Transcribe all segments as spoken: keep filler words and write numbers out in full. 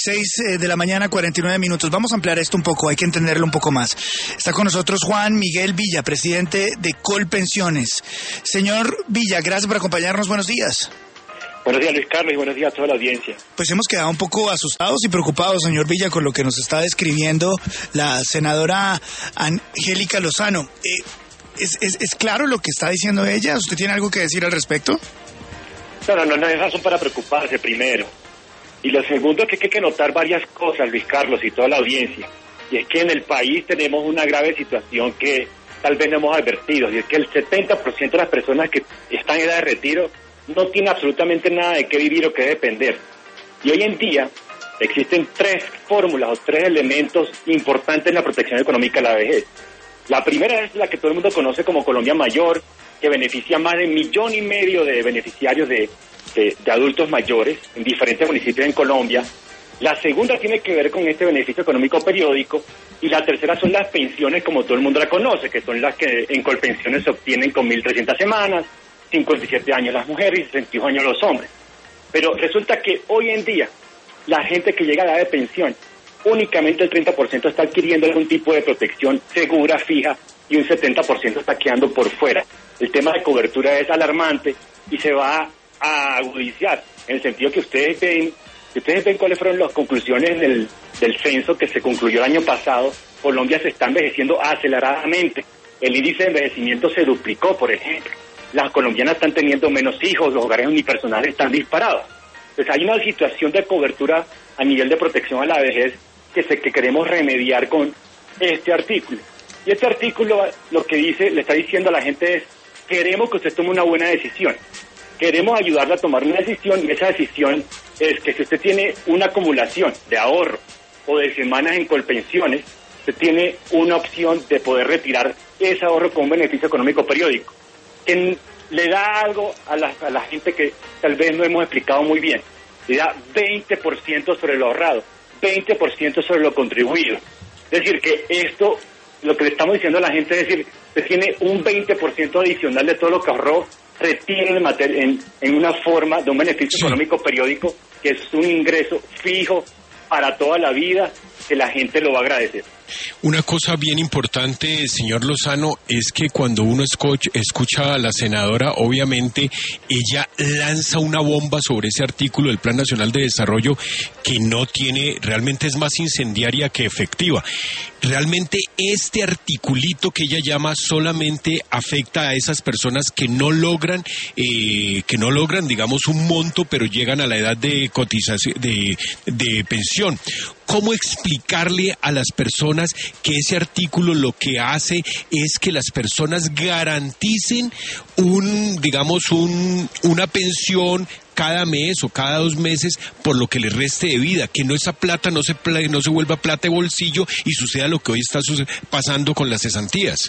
seis eh, de la mañana, cuarenta y nueve minutos. Vamos a ampliar esto un poco, hay que entenderlo un poco más. Está con nosotros Juan Miguel Villa, presidente de Colpensiones. Señor Villa, gracias por acompañarnos, buenos días. Buenos días, Luis Carlos, y buenos días a toda la audiencia. Pues hemos quedado un poco asustados y preocupados, señor Villa, con lo que nos está describiendo la senadora Angélica Lozano. Eh, ¿es, es, ¿Es claro lo que está diciendo ella? ¿Usted tiene algo que decir al respecto? No, no, no, no es razón para preocuparse, primero. Y lo segundo es que hay que notar varias cosas, Luis Carlos, y toda la audiencia. Y es que en el país tenemos una grave situación que tal vez no hemos advertido, y es que el setenta por ciento de las personas que están en edad de retiro no tiene absolutamente nada de qué vivir o qué depender. Y hoy en día existen tres fórmulas o tres elementos importantes en la protección económica de la vejez. La primera es la que todo el mundo conoce como Colombia Mayor, que beneficia a más de un millón y medio de beneficiarios de, de, de adultos mayores en diferentes municipios en Colombia. La segunda tiene que ver con este beneficio económico periódico. Y la tercera son las pensiones, como todo el mundo la conoce, que son las que en Colpensiones se obtienen con mil trescientas semanas, cincuenta y siete años las mujeres y sesenta y dos años los hombres. Pero resulta que hoy en día la gente que llega a la edad de pensión, únicamente el treinta por ciento está adquiriendo algún tipo de protección segura, fija, y un setenta por ciento está quedando por fuera. El tema de cobertura es alarmante y se va a agudizar, en el sentido que ustedes ven, que ustedes ven cuáles fueron las conclusiones del, del censo que se concluyó el año pasado. Colombia se está envejeciendo aceleradamente. El índice de envejecimiento se duplicó, por ejemplo. Las colombianas están teniendo menos hijos, los hogares unipersonales están disparados. Entonces hay una situación de cobertura a nivel de protección a la vejez que, se, que queremos remediar con este artículo. Y este artículo lo que dice, le está diciendo a la gente es, queremos que usted tome una buena decisión. Queremos ayudarle a tomar una decisión, y esa decisión es que si usted tiene una acumulación de ahorro o de semanas en Colpensiones, usted tiene una opción de poder retirar ese ahorro con un beneficio económico periódico. Que le da algo a la, a la gente que tal vez no hemos explicado muy bien. Le da veinte por ciento sobre lo ahorrado, veinte por ciento sobre lo contribuido. Es decir, que esto, lo que le estamos diciendo a la gente es decir, usted tiene un veinte por ciento adicional de todo lo que ahorró, retire en, en, en una forma de un beneficio sí. económico periódico, que es un ingreso fijo para toda la vida, que la gente lo va a agradecer. Una cosa bien importante, señor Lozano, es que cuando uno escucha, escucha a la senadora, obviamente ella lanza una bomba sobre ese artículo del Plan Nacional de Desarrollo que no tiene, realmente es más incendiaria que efectiva. Realmente este articulito que ella llama solamente afecta a esas personas que no logran, eh, que no logran, digamos, un monto, pero llegan a la edad de cotización, de, de pensión. ¿Cómo explicarle a las personas que ese artículo lo que hace es que las personas garanticen un, digamos, un, una pensión cada mes o cada dos meses por lo que le reste de vida, que no esa plata no se, no se vuelva plata de bolsillo y suceda lo que hoy está pasando con las cesantías?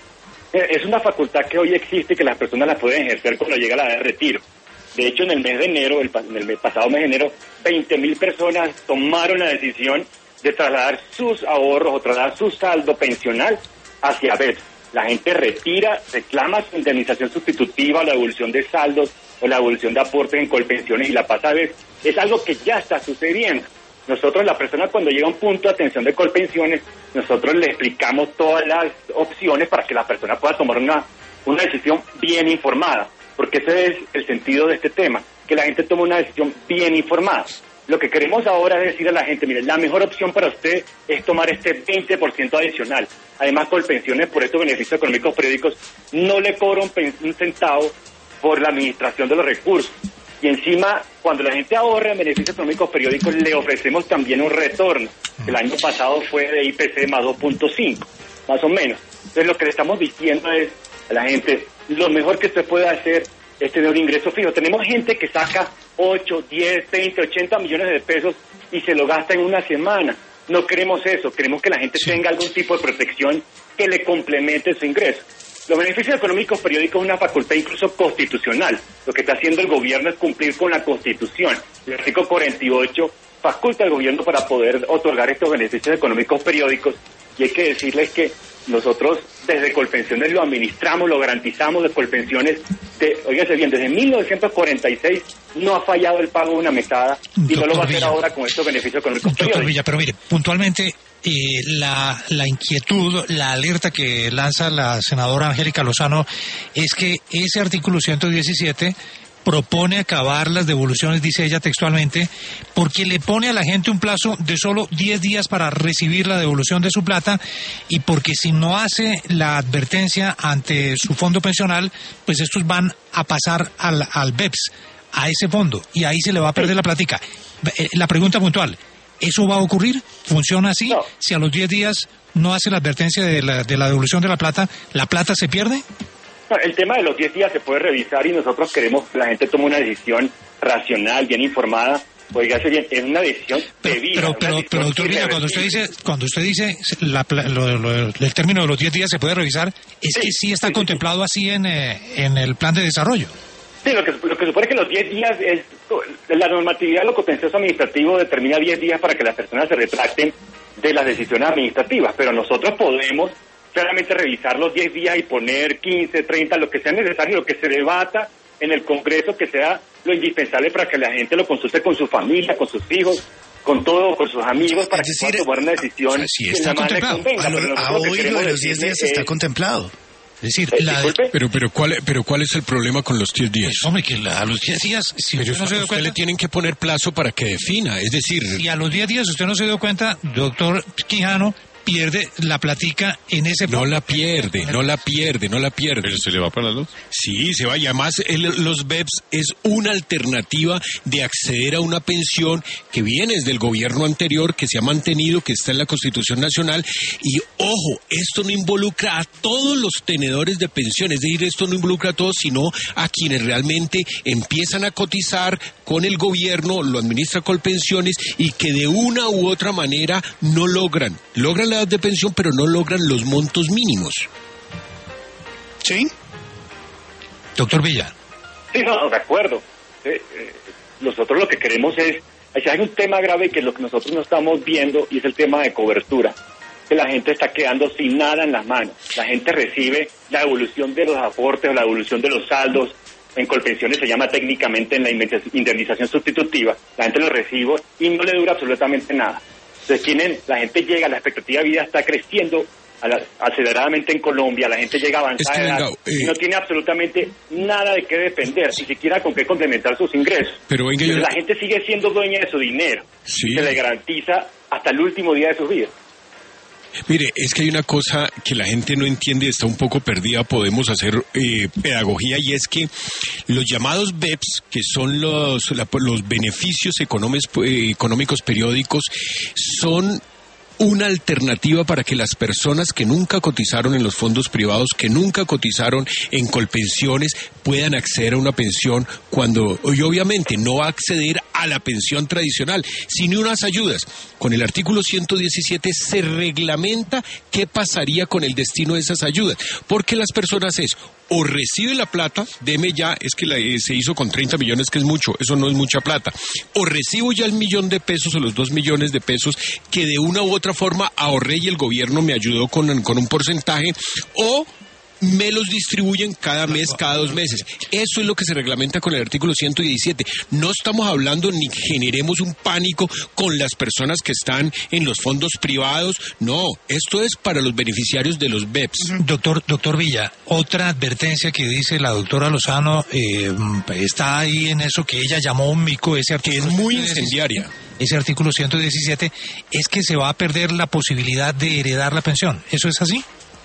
Es una facultad que hoy existe, que las personas la pueden ejercer cuando llega la edad de retiro. De hecho, en el mes de enero, el, en el mes, pasado mes de enero, veinte mil personas tomaron la decisión de trasladar sus ahorros o trasladar su saldo pensional hacia B E P. La gente retira, reclama su indemnización sustitutiva, la devolución de saldos o la devolución de aportes en Colpensiones y la pasa a B E P. Es algo que ya está sucediendo. Nosotros, la persona cuando llega a un punto de atención de Colpensiones, nosotros le explicamos todas las opciones para que la persona pueda tomar una, una decisión bien informada. Porque ese es el sentido de este tema, que la gente tome una decisión bien informada. Lo que queremos ahora es decir a la gente, mire, la mejor opción para usted es tomar este veinte por ciento adicional. Además, Colpensiones, por estos beneficios económicos periódicos, no le cobra un, un centavo por la administración de los recursos. Y encima, cuando la gente ahorra en beneficios económicos periódicos, le ofrecemos también un retorno. El año pasado fue de I P C más dos punto cinco, más o menos. Entonces, lo que le estamos diciendo es a la gente, lo mejor que usted puede hacer es tener un ingreso fijo. Tenemos gente que saca ocho, diez, veinte, ochenta millones de pesos y se lo gasta en una semana. No queremos eso, queremos que la gente sí. tenga algún tipo de protección que le complemente su ingreso. Los beneficios económicos periódicos es una facultad incluso constitucional. Lo que está haciendo el gobierno es cumplir con la Constitución. El artículo cuarenta y ocho faculta al gobierno para poder otorgar estos beneficios económicos periódicos, y hay que decirles que Nosotros desde Colpensiones lo administramos, lo garantizamos de Colpensiones. De, óigase bien, desde mil novecientos cuarenta y seis no ha fallado el pago de una mesada y Doctor no lo va a hacer Villa. Ahora con estos beneficios económicos. Doctor Villa, pero mire, puntualmente eh, la, la inquietud, la alerta que lanza la senadora Angélica Lozano es que ese artículo ciento diecisiete propone acabar las devoluciones, dice ella textualmente, porque le pone a la gente un plazo de solo diez días para recibir la devolución de su plata y porque si no hace la advertencia ante su fondo pensional, pues estos van a pasar al, al B E P S, a ese fondo, y ahí se le va a perder la plática. La pregunta puntual, ¿eso va a ocurrir? ¿Funciona así? No. Si a los diez días no hace la advertencia de la, de la devolución de la plata, ¿la plata se pierde? El tema de los diez días se puede revisar y nosotros queremos que la gente tome una decisión racional, bien informada. Oiga, bien, es una decisión de vida. Pero, pero, pero doctor Villa, cuando usted dice, cuando usted dice la, lo, lo, el término de los diez días se puede revisar, es sí, que sí está sí, contemplado sí. así en, eh, en el plan de desarrollo. Sí, lo que, lo que supone que los diez días es, la normatividad, lo contencioso administrativo determina diez días para que las personas se retracten de las decisiones administrativas, pero nosotros podemos claramente revisar los diez días y poner quince, treinta, lo que sea necesario, lo que se debata en el Congreso, que sea lo indispensable para que la gente lo consulte con su familia, con sus hijos, con todo, con sus amigos, para es decir, que puedan tomar una decisión. O sea, sí está contemplado. Convenga, a, lo, a hoy lo de los diez días está contemplado. Es decir, eh, la, pero pero cuál pero cuál es el problema con los diez días? Pues, hombre, que la, a los diez días, si pero usted no se dio usted cuenta, le tienen que poner plazo para que defina, es decir, si a los diez días usted no se dio cuenta, doctor Quijano, pierde la platica en ese... No la pierde, no la pierde, no la pierde. ¿Pero se le va para las dos? Sí, se va. Y además el, los B E P S es una alternativa de acceder a una pensión que viene desde el gobierno anterior, que se ha mantenido, que está en la Constitución Nacional. Y ojo, esto no involucra a todos los tenedores de pensiones, es decir, esto no involucra a todos, sino a quienes realmente empiezan a cotizar con el gobierno, lo administra Colpensiones y que de una u otra manera no logran, logran la edad de pensión, pero no logran los montos mínimos. ¿Sí? Doctor Villa. Sí, no, de acuerdo. Eh, eh, nosotros lo que queremos es, hay un tema grave que es lo que nosotros no estamos viendo y es el tema de cobertura, que la gente está quedando sin nada en las manos. La gente recibe la devolución de los aportes o la devolución de los saldos. En Colpensiones se llama técnicamente en la indemnización sustitutiva. La gente lo recibe y no le dura absolutamente nada. Entonces tienen, la gente llega, la expectativa de vida está creciendo a la, aceleradamente en Colombia, la gente llega avanzada es que, venga, eh, y no tiene absolutamente nada de qué depender, ni siquiera con qué complementar sus ingresos. Pero venga, Entonces, yo... la gente sigue siendo dueña de su dinero, sí. Se le garantiza hasta el último día de su vida. Mire, es que hay una cosa que la gente no entiende, está un poco perdida, podemos hacer eh, pedagogía, y es que los llamados B E P S, que son los, la, los beneficios económicos, eh, económicos periódicos, son una alternativa para que las personas que nunca cotizaron en los fondos privados, que nunca cotizaron en Colpensiones, puedan acceder a una pensión cuando, y obviamente no va a acceder a la pensión tradicional, sino unas ayudas. Con el artículo ciento diecisiete se reglamenta qué pasaría con el destino de esas ayudas, porque las personas es, o recibe la plata, deme ya, es que la, eh, se hizo con treinta millones, que es mucho, eso no es mucha plata, o recibo ya el millón de pesos o los dos millones de pesos que de una u otra forma ahorré y el gobierno me ayudó con, con un porcentaje, o me los distribuyen cada mes, cada dos meses. Eso es lo que se reglamenta con el artículo ciento diecisiete. No estamos hablando ni generemos un pánico con las personas que están en los fondos privados. No, esto es para los beneficiarios de los B E P S. Doctor, doctor Villa, otra advertencia que dice la doctora Lozano, eh, está ahí en eso que ella llamó un mico, ese artículo. Que es muy incendiaria. Ese artículo ciento diecisiete, es que se va a perder la posibilidad de heredar la pensión. ¿Eso es así?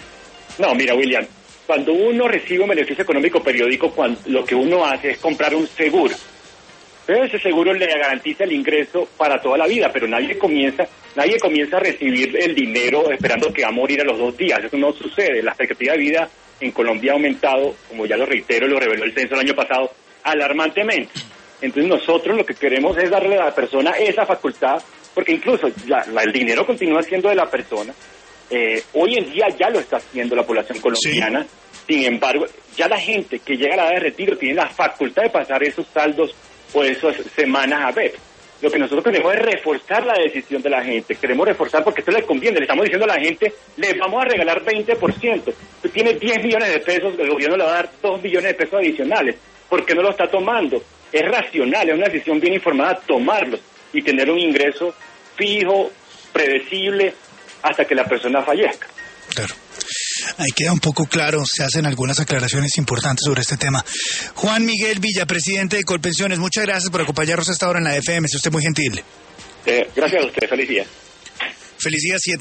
No, mira, William. Cuando uno recibe un beneficio económico periódico, cuando, lo que uno hace es comprar un seguro. Pero ese seguro le garantiza el ingreso para toda la vida, pero nadie comienza, nadie comienza a recibir el dinero esperando que va a morir a los dos días. Eso no sucede. La expectativa de vida en Colombia ha aumentado, como ya lo reitero, lo reveló el censo el año pasado, alarmantemente. Entonces nosotros lo que queremos es darle a la persona esa facultad, porque incluso la, la, el dinero continúa siendo de la persona. Eh, hoy en día ya lo está haciendo la población colombiana, sí. Sin embargo, ya la gente que llega a la edad de retiro tiene la facultad de pasar esos saldos o esas semanas a B E P. Lo que nosotros queremos es reforzar la decisión de la gente. Queremos reforzar porque esto le conviene. Le estamos diciendo a la gente, le vamos a regalar veinte por ciento. Usted tiene diez millones de pesos, el gobierno le va a dar dos millones de pesos adicionales. ¿Por qué no lo está tomando? Es racional, es una decisión bien informada tomarlos y tener un ingreso fijo, predecible, hasta que la persona fallezca. Claro. Ahí queda un poco claro, se hacen algunas aclaraciones importantes sobre este tema. Juan Miguel Villa, presidente de Colpensiones, muchas gracias por acompañarnos a esta hora en la F M, es usted muy gentil. Eh, gracias a usted, feliz día. Feliz día, siete.